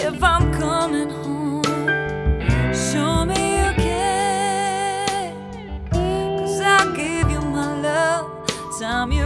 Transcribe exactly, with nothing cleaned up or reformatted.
if I'm coming home. Show me you care, 'cause I give you my love. Time you